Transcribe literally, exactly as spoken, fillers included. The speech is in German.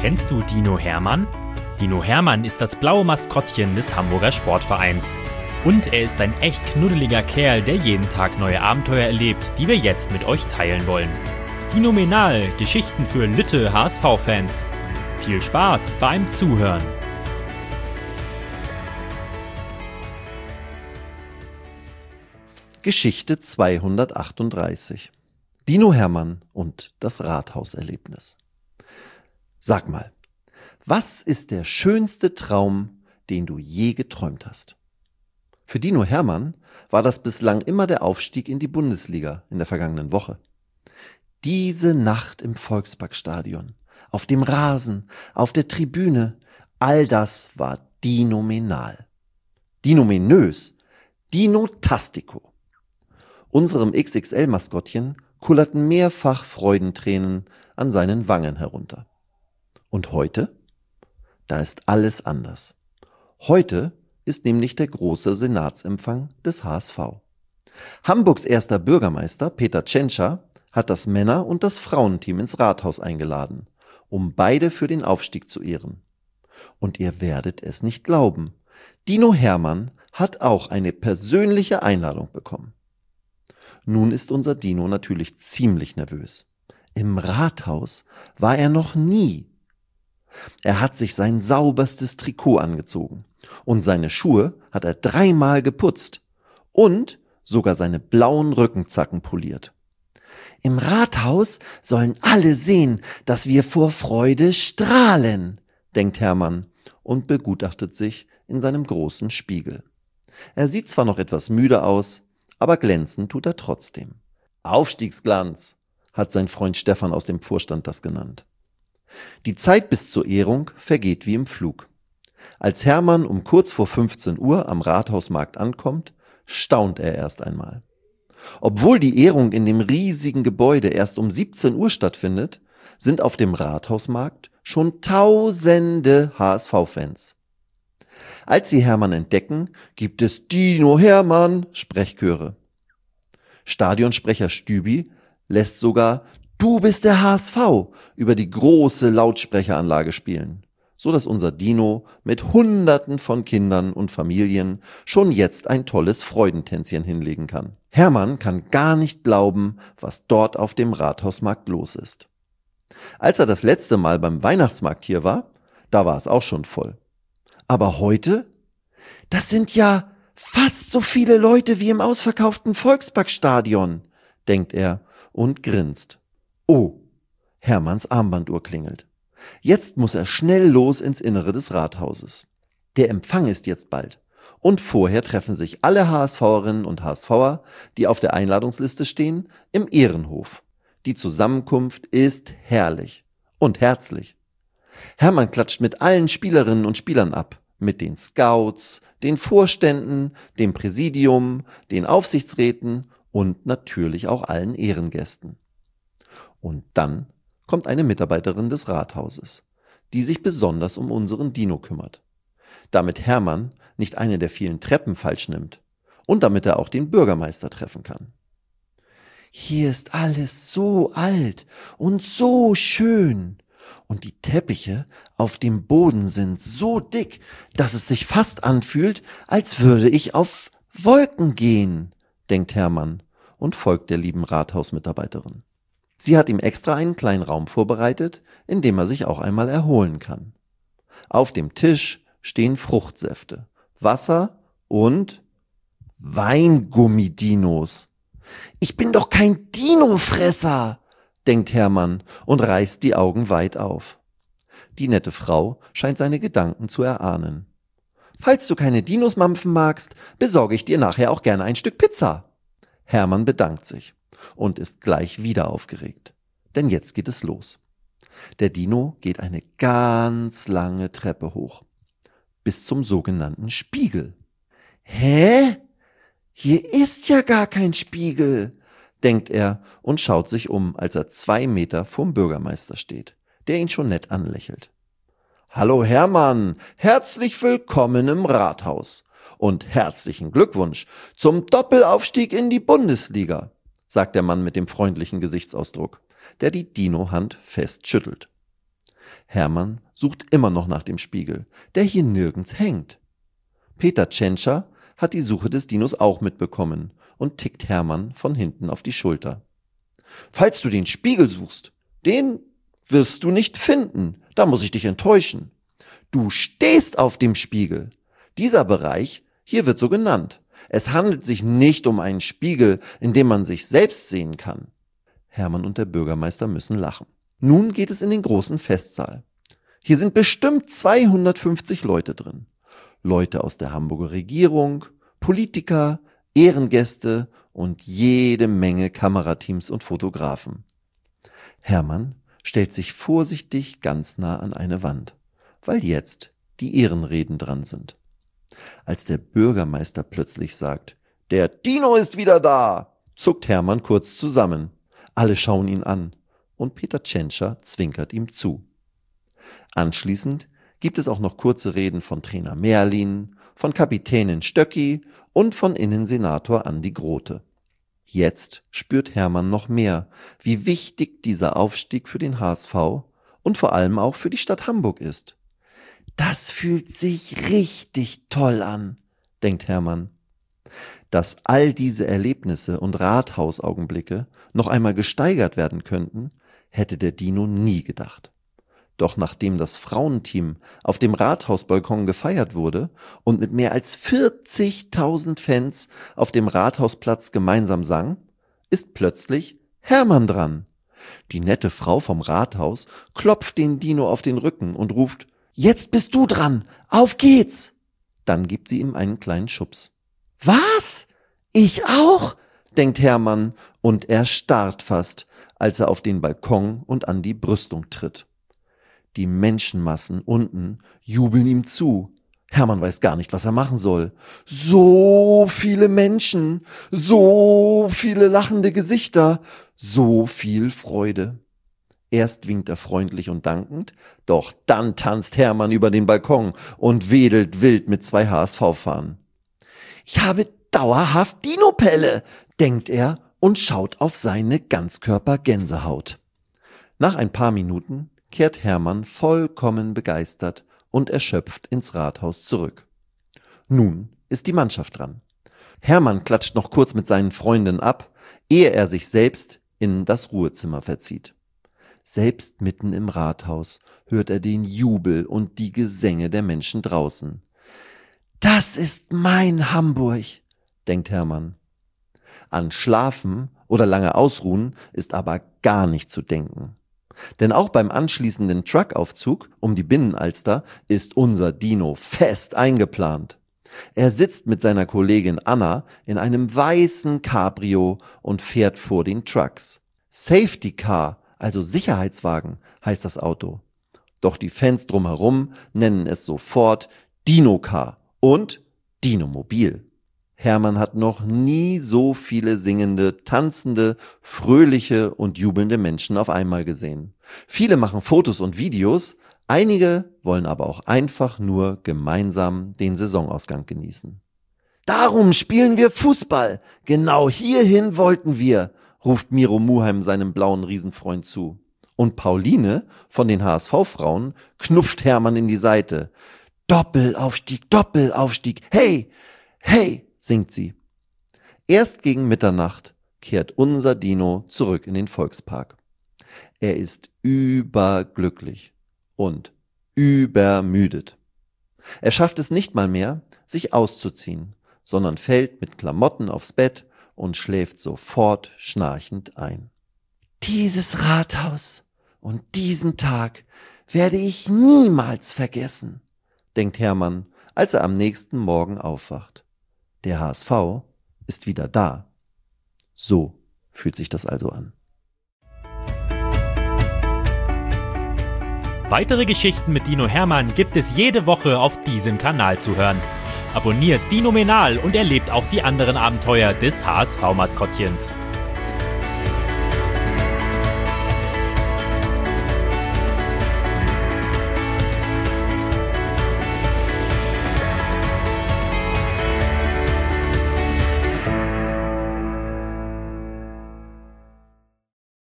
Kennst du Dino Hermann? Dino Hermann ist das blaue Maskottchen des Hamburger Sportvereins. Und er ist ein echt knuddeliger Kerl, der jeden Tag neue Abenteuer erlebt, die wir jetzt mit euch teilen wollen. Dinomenal, Geschichten für Lütte H S V-Fans. Viel Spaß beim Zuhören. Geschichte zweihundertachtunddreißig. Dino Hermann und das Rathauserlebnis. Sag mal, was ist der schönste Traum, den du je geträumt hast? Für Dino Hermann war das bislang immer der Aufstieg in die Bundesliga in der vergangenen Woche. Diese Nacht im Volksparkstadion, auf dem Rasen, auf der Tribüne, all das war dinomenal. Dinomenös, Dinotastico. Unserem X X L-Maskottchen kullerten mehrfach Freudentränen an seinen Wangen herunter. Und heute? Da ist alles anders. Heute ist nämlich der große Senatsempfang des H S V. Hamburgs erster Bürgermeister, Peter Tschentscher, hat das Männer- und das Frauenteam ins Rathaus eingeladen, um beide für den Aufstieg zu ehren. Und ihr werdet es nicht glauben, Dino Hermann hat auch eine persönliche Einladung bekommen. Nun ist unser Dino natürlich ziemlich nervös. Im Rathaus war er noch nie. Er hat sich sein sauberstes Trikot angezogen und seine Schuhe hat er dreimal geputzt und sogar seine blauen Rückenzacken poliert. Im Rathaus sollen alle sehen, dass wir vor Freude strahlen, denkt Hermann und begutachtet sich in seinem großen Spiegel. Er sieht zwar noch etwas müde aus, aber glänzen tut er trotzdem. Aufstiegsglanz, hat sein Freund Stefan aus dem Vorstand das genannt. Die Zeit bis zur Ehrung vergeht wie im Flug. Als Hermann um kurz vor fünfzehn Uhr am Rathausmarkt ankommt, staunt er erst einmal. Obwohl die Ehrung in dem riesigen Gebäude erst um siebzehn Uhr stattfindet, sind auf dem Rathausmarkt schon tausende H S V-Fans. Als sie Hermann entdecken, gibt es Dino Hermann Sprechchöre. Stadionsprecher Stübi lässt sogar "Du bist der H S V" über die große Lautsprecheranlage spielen, so dass unser Dino mit Hunderten von Kindern und Familien schon jetzt ein tolles Freudentänzchen hinlegen kann. Hermann kann gar nicht glauben, was dort auf dem Rathausmarkt los ist. Als er das letzte Mal beim Weihnachtsmarkt hier war, da war es auch schon voll. Aber heute? Das sind ja fast so viele Leute wie im ausverkauften Volksparkstadion, denkt er und grinst. Oh, Hermanns Armbanduhr klingelt. Jetzt muss er schnell los ins Innere des Rathauses. Der Empfang ist jetzt bald. Und vorher treffen sich alle HSVerinnen und HSVer, die auf der Einladungsliste stehen, im Ehrenhof. Die Zusammenkunft ist herrlich und herzlich. Hermann klatscht mit allen Spielerinnen und Spielern ab. Mit den Scouts, den Vorständen, dem Präsidium, den Aufsichtsräten und natürlich auch allen Ehrengästen. Und dann kommt eine Mitarbeiterin des Rathauses, die sich besonders um unseren Dino kümmert. Damit Hermann nicht eine der vielen Treppen falsch nimmt und damit er auch den Bürgermeister treffen kann. Hier ist alles so alt und so schön. Und die Teppiche auf dem Boden sind so dick, dass es sich fast anfühlt, als würde ich auf Wolken gehen, denkt Hermann und folgt der lieben Rathausmitarbeiterin. Sie hat ihm extra einen kleinen Raum vorbereitet, in dem er sich auch einmal erholen kann. Auf dem Tisch stehen Fruchtsäfte, Wasser und Weingummidinos. Ich bin doch kein Dinofresser, denkt Hermann und reißt die Augen weit auf. Die nette Frau scheint seine Gedanken zu erahnen. Falls du keine Dinos mampfen magst, besorge ich dir nachher auch gerne ein Stück Pizza. Hermann bedankt sich und ist gleich wieder aufgeregt, denn jetzt geht es los. Der Dino geht eine ganz lange Treppe hoch, bis zum sogenannten Spiegel. Hä? Hier ist ja gar kein Spiegel, denkt er und schaut sich um, als er zwei Meter vom Bürgermeister steht, der ihn schon nett anlächelt. Hallo Hermann, herzlich willkommen im Rathaus und herzlichen Glückwunsch zum Doppelaufstieg in die Bundesliga, sagt der Mann mit dem freundlichen Gesichtsausdruck, der die Dino-Hand fest schüttelt. Hermann sucht immer noch nach dem Spiegel, der hier nirgends hängt. Peter Tschentscher hat die Suche des Dinos auch mitbekommen und tickt Hermann von hinten auf die Schulter. »Falls du den Spiegel suchst, den wirst du nicht finden, da muss ich dich enttäuschen. Du stehst auf dem Spiegel. Dieser Bereich hier wird so genannt. Es handelt sich nicht um einen Spiegel, in dem man sich selbst sehen kann.« Hermann und der Bürgermeister müssen lachen. Nun geht es in den großen Festsaal. Hier sind bestimmt zweihundertfünfzig Leute drin. Leute aus der Hamburger Regierung, Politiker, Ehrengäste und jede Menge Kamerateams und Fotografen. Hermann stellt sich vorsichtig ganz nah an eine Wand, weil jetzt die Ehrenreden dran sind. Als der Bürgermeister plötzlich sagt, »Der Dino ist wieder da«, zuckt Hermann kurz zusammen. Alle schauen ihn an und Peter Tschentscher zwinkert ihm zu. Anschließend gibt es auch noch kurze Reden von Trainer Merlin, von Kapitänin Stöcki und von Innensenator Andi Grote. Jetzt spürt Hermann noch mehr, wie wichtig dieser Aufstieg für den H S V und vor allem auch für die Stadt Hamburg ist. Das fühlt sich richtig toll an, denkt Hermann. Dass all diese Erlebnisse und Rathausaugenblicke noch einmal gesteigert werden könnten, hätte der Dino nie gedacht. Doch nachdem das Frauenteam auf dem Rathausbalkon gefeiert wurde und mit mehr als vierzigtausend Fans auf dem Rathausplatz gemeinsam sang, ist plötzlich Hermann dran. Die nette Frau vom Rathaus klopft den Dino auf den Rücken und ruft, »Jetzt bist du dran, auf geht's!« Dann gibt sie ihm einen kleinen Schubs. »Was? Ich auch?«, denkt Hermann und er starrt fast, als er auf den Balkon und an die Brüstung tritt. Die Menschenmassen unten jubeln ihm zu. Hermann weiß gar nicht, was er machen soll. So viele Menschen, so viele lachende Gesichter, so viel Freude. Erst winkt er freundlich und dankend, doch dann tanzt Hermann über den Balkon und wedelt wild mit zwei H S V-Fahnen. »Ich habe dauerhaft Dinopelle«, denkt er und schaut auf seine Ganzkörper-Gänsehaut. Nach ein paar Minuten kehrt Hermann vollkommen begeistert und erschöpft ins Rathaus zurück. Nun ist die Mannschaft dran. Hermann klatscht noch kurz mit seinen Freunden ab, ehe er sich selbst in das Ruhezimmer verzieht. Selbst mitten im Rathaus hört er den Jubel und die Gesänge der Menschen draußen. »Das ist mein Hamburg«, denkt Hermann. An Schlafen oder lange Ausruhen ist aber gar nicht zu denken. Denn auch beim anschließenden Truckaufzug um die Binnenalster ist unser Dino fest eingeplant. Er sitzt mit seiner Kollegin Anna in einem weißen Cabrio und fährt vor den Trucks. Safety Car, also Sicherheitswagen, heißt das Auto. Doch die Fans drumherum nennen es sofort Dino Car und Dinomobil. Hermann hat noch nie so viele singende, tanzende, fröhliche und jubelnde Menschen auf einmal gesehen. Viele machen Fotos und Videos, einige wollen aber auch einfach nur gemeinsam den Saisonausgang genießen. »Darum spielen wir Fußball, genau hierhin wollten wir«, ruft Miro Muheim seinem blauen Riesenfreund zu. Und Pauline von den H S V-Frauen knufft Hermann in die Seite. »Doppelaufstieg, Doppelaufstieg, hey, hey«, singt sie. Erst gegen Mitternacht kehrt unser Dino zurück in den Volkspark. Er ist überglücklich und übermüdet. Er schafft es nicht mal mehr, sich auszuziehen, sondern fällt mit Klamotten aufs Bett und schläft sofort schnarchend ein. Dieses Rathaus und diesen Tag werde ich niemals vergessen, denkt Hermann, als er am nächsten Morgen aufwacht. Der H S V ist wieder da. So fühlt sich das also an. Weitere Geschichten mit Dino Hermann gibt es jede Woche auf diesem Kanal zu hören. Abonniert Dinomenal und erlebt auch die anderen Abenteuer des H S V-Maskottchens.